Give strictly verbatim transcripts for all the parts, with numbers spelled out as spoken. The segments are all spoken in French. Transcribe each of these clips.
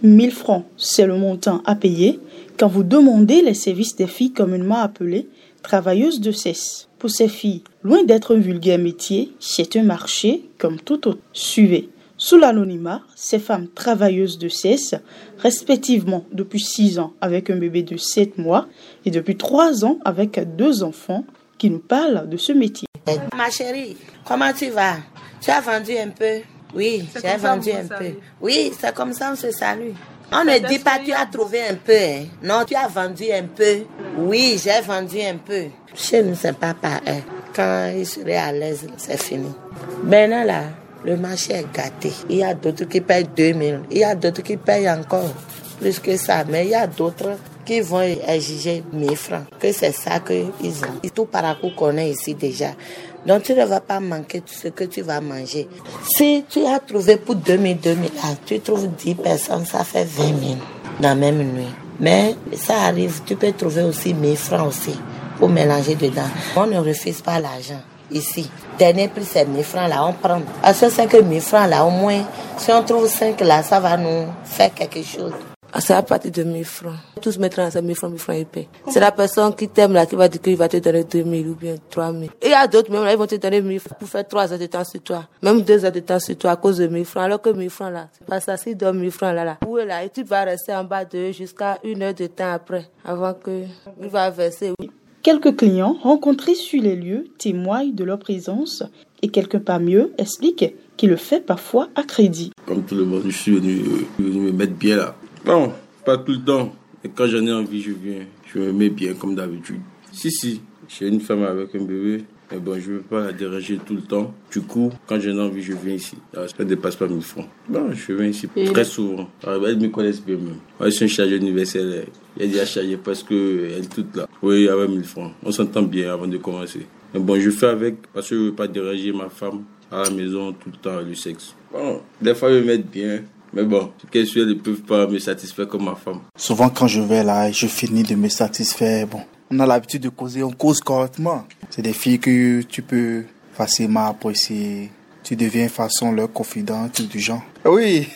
mille francs, c'est le montant à payer quand vous demandez les services des filles communément appelées travailleuses de sexe. Pour ces filles, loin d'être un vulgaire métier, c'est un marché comme tout autre. Suivez. Sous l'anonymat, ces femmes travailleuses de sexe, respectivement depuis six ans avec un bébé de sept mois et depuis trois ans avec deux enfants, qui nous parlent de ce métier. Ma chérie, comment tu vas? Tu as vendu un peu? Oui, j'ai vendu un peu. Oui, c'est comme ça on se salue. On ne dit pas tu as trouvé un peu, hein. Non, tu as vendu un peu. Oui, j'ai vendu un peu. Chez nous, c'est pas pareil. Quand il serait à l'aise, c'est fini. Maintenant là, le marché est gâté. Il y a d'autres qui payent deux mille. Il y a d'autres qui payent encore plus que ça. Mais il y a d'autres qui vont exiger mille francs. Que c'est ça qu'ils ont. Et tout Parakou connaît ici déjà. Donc tu ne vas pas manquer tout ce que tu vas manger. Si tu as trouvé pour deux mille, deux mille, ah, tu trouves dix personnes, ça fait vingt mille dans la même nuit. Mais ça arrive, tu peux trouver aussi mille francs aussi pour mélanger dedans. On ne refuse pas l'argent ici. Dernier prix, c'est mille francs là, on prend. Parce que c'est que mille francs là, au moins, si on trouve cinq là, ça va nous faire quelque chose. C'est à partir de mille francs. Tous mettre dans mille francs, mille francs, ils paient. C'est la personne qui t'aime là qui va dire qu'il va te donner deux mille ou bien trois mille. Et il y a d'autres même là, ils vont te donner mille francs pour faire trois heures de temps sur toi. Même deux heures de temps sur toi à cause de mille francs. Alors que mille francs là, c'est pas ça. S'ils donnent mille francs là, là, où est là, et tu vas rester en bas d'eux jusqu'à une heure de temps après, avant que il va verser. Oui. Quelques clients rencontrés sur les lieux témoignent de leur présence et quelqu'un parmi eux explique qu'il le fait parfois à crédit. Comme tout le monde, je suis venu, venu me mettre bien là. Non, pas tout le temps. Et quand j'en ai envie, je viens. Je me mets bien comme d'habitude. Si, si, j'ai une femme avec un bébé. Mais bon, je ne veux pas la déranger tout le temps. Du coup, quand j'en ai envie, je viens ici. Ça ne dépasse pas mille francs. Non, je viens ici et très souvent. Alors, elles me connaissent bien même. Moi, je suis un chargeur universel. Elle dit à charger parce qu'elle est toute là. Oui, avec mille francs. On s'entend bien avant de commencer. Mais bon, je fais avec parce que je ne veux pas déranger ma femme à la maison tout le temps, le sexe. Bon, des fois, ils me mettent bien. Mais bon, qu'elles soient, elles ne peuvent pas me satisfaire comme ma femme. Souvent, quand je vais là, je finis de me satisfaire. Bon, on a l'habitude de causer, on cause correctement. C'est des filles que tu peux facilement apprécier. Tu deviens façon leur confident, tout du genre. Oui,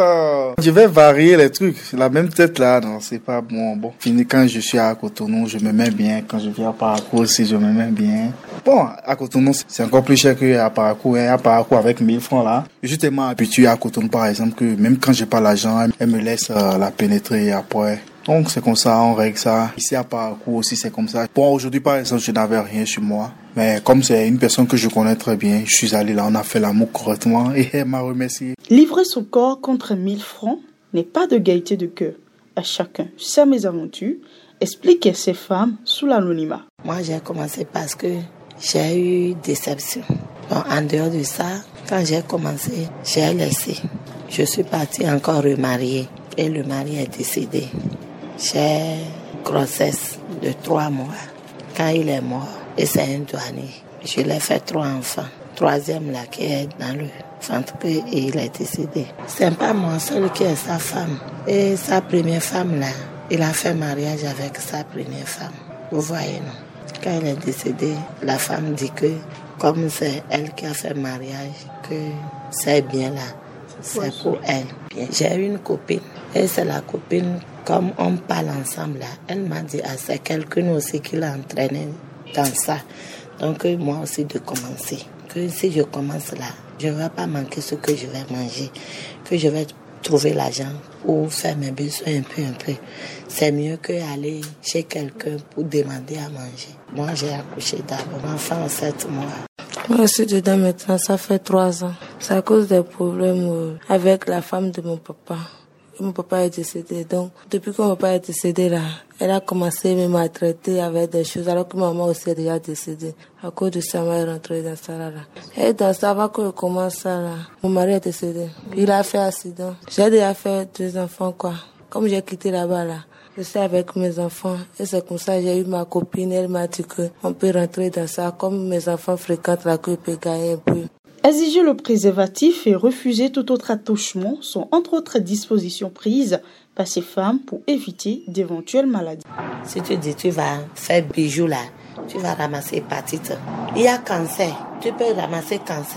je vais varier les trucs. La même tête là, non, c'est pas bon. Bon, fini quand je suis à Cotonou, je me mets bien. Quand je viens à Parakou aussi, je me mets bien. Bon, à Cotonou, c'est encore plus cher qu'à Parakou. Hein. À Parakou, avec mille francs là, je suis tellement habitué à Cotonou, par exemple, que même quand j'ai pas l'argent, elle me laisse euh, la pénétrer après. Donc c'est comme ça, on règle ça. Ici à Parakou aussi c'est comme ça. Bon, aujourd'hui par exemple, je n'avais rien sur moi. Mais comme c'est une personne que je connais très bien, je suis allé là, on a fait l'amour correctement et elle m'a remercié. Livrer son corps contre mille francs n'est pas de gaieté de cœur. À chacun sa mésaventures, explique ces femmes sous l'anonymat. Moi j'ai commencé parce que j'ai eu déception. Bon, en dehors de ça, quand j'ai commencé, j'ai laissé. Je suis partie encore remariée et le mari est décédé. J'ai une grossesse de trois mois. Quand il est mort, et c'est un douanier, je l'ai fait trois enfants. Troisième là qui est dans le ventre et il est décédé. C'est pas moi seul qui est sa femme. Et sa première femme là, il a fait mariage avec sa première femme. Vous voyez non? Quand il est décédé, la femme dit que comme c'est elle qui a fait mariage, que c'est bien là, c'est pour elle. J'ai une copine et c'est la copine, comme on parle ensemble là, elle m'a dit ah, c'est quelqu'un aussi qui l'a entraîné dans ça. Donc moi aussi de commencer. Que si je commence là, je ne vais pas manquer ce que je vais manger, que je vais trouver l'argent pour faire mes besoins un peu, un peu. C'est mieux qu'aller chez quelqu'un pour demander à manger. Moi, j'ai accouché d'abord, mon enfant en sept mois. Moi aussi, dedans maintenant, ça fait trois ans. C'est à cause des problèmes avec la femme de mon papa. Mon papa est décédé, donc depuis que mon papa est décédé là, elle a commencé à me maltraiter avec des choses, alors que maman aussi est déjà décédée. À cause de ça, elle est rentrée dans ça là. Et dans ça, avant que je commence ça là, mon mari est décédé. Il a fait accident. J'ai déjà fait deux enfants quoi. Comme j'ai quitté là-bas là, je suis avec mes enfants et c'est comme ça j'ai eu ma copine, elle m'a dit que on peut rentrer dans ça, comme mes enfants fréquentent là, que je peux gagner un peu. Exiger le préservatif et refuser tout autre attouchement sont entre autres dispositions prises par ces femmes pour éviter d'éventuelles maladies. Si tu dis tu vas faire bijoux là, tu vas ramasser hépatite. Il y a cancer, tu peux ramasser cancer.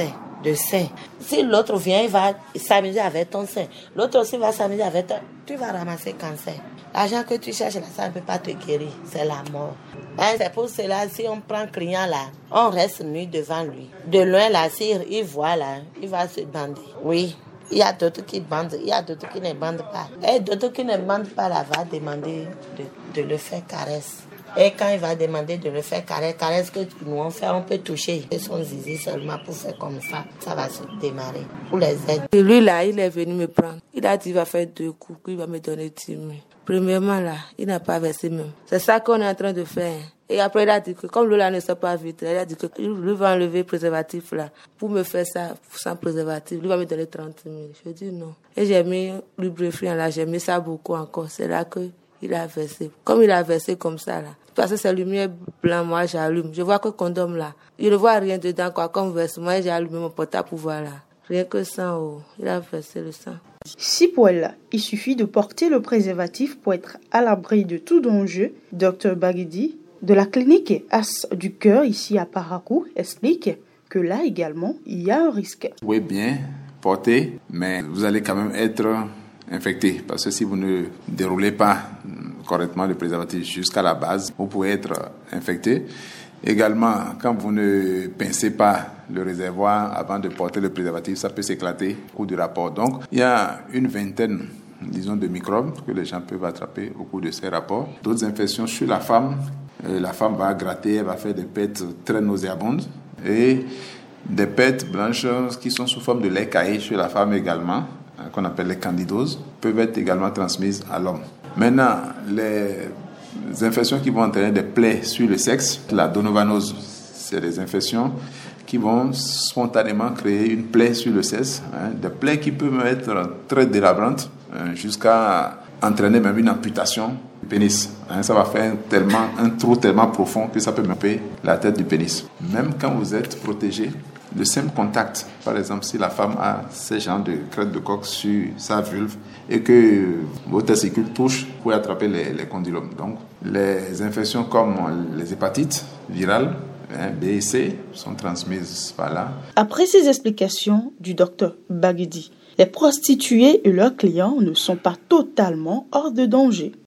de sein. Si l'autre vient, il va s'amuser avec ton sein. L'autre aussi va s'amuser avec toi. Tu vas ramasser cancer. L'argent que tu cherches là, ça ne peut pas te guérir. C'est la mort. Hein, c'est pour cela, si on prend client là, on reste nu devant lui. De loin là, s'il il voit là, il va se bander. Oui. Il y a d'autres qui bandent, il y a d'autres qui ne bandent pas. Et d'autres qui ne bandent pas là, va demander de, de le faire caresse. Et quand il va demander de le faire caresse, caresse que nous on fait, on peut toucher son zizi seulement pour faire comme ça. Ça va se démarrer pour les aides. Et lui là, il est venu me prendre. Il a dit qu'il va faire deux coups, qu'il va me donner dix mille. Premièrement là, il n'a pas versé même. C'est ça qu'on est en train de faire. Et après il a dit que comme l'eau là ne sort pas vite, il a dit que lui va enlever le préservatif là. Pour me faire ça sans préservatif, lui va me donner trente mille. Je dis non. Et j'ai mis lubrifiant là, j'ai mis ça beaucoup encore. C'est là que il a versé. Comme il a versé comme ça là. Parce que c'est lumière blanc, moi j'allume. Je vois que le condom là, il ne voit rien dedans quoi, comme verse. Moi j'ai allumé mon portable pour voir là. Rien que sang, oh. Il a versé le sang. Si pour elle, il suffit de porter le préservatif pour être à l'abri de tout danger, docteur Baguedi de la clinique As du Cœur ici à Parakou explique que là également il y a un risque. Vous pouvez bien porter, mais vous allez quand même être infecté parce que si vous ne déroulez pas correctement le préservatif jusqu'à la base, vous pouvez être infecté. Également, quand vous ne pincez pas le réservoir avant de porter le préservatif, ça peut s'éclater au cours du rapport. Donc, il y a une vingtaine, disons, de microbes que les gens peuvent attraper au cours de ces rapports. D'autres infections sur la femme, euh, la femme va gratter, elle va faire des pètes très nauséabondes et des pètes blanches qui sont sous forme de lait caillé chez la femme également, hein, qu'on appelle les candidoses, peuvent être également transmises à l'homme. Maintenant, les Les infections qui vont entraîner des plaies sur le sexe, la donovanose, c'est des infections qui vont spontanément créer une plaie sur le sexe, hein, des plaies qui peuvent être très délabrantes, hein, jusqu'à entraîner même une amputation du pénis. Hein, ça va faire tellement, un trou tellement profond que ça peut couper la tête du pénis. Même quand vous êtes protégé, le simple contact, par exemple, si la femme a ces genres de crête de coq sur sa vulve et que vos testicules touchent, vous pouvez attraper les, les condylomes. Donc, les infections comme les hépatites virales, hein, B et C, sont transmises par là. Après ces explications du docteur Baguedi, les prostituées et leurs clients ne sont pas totalement hors de danger.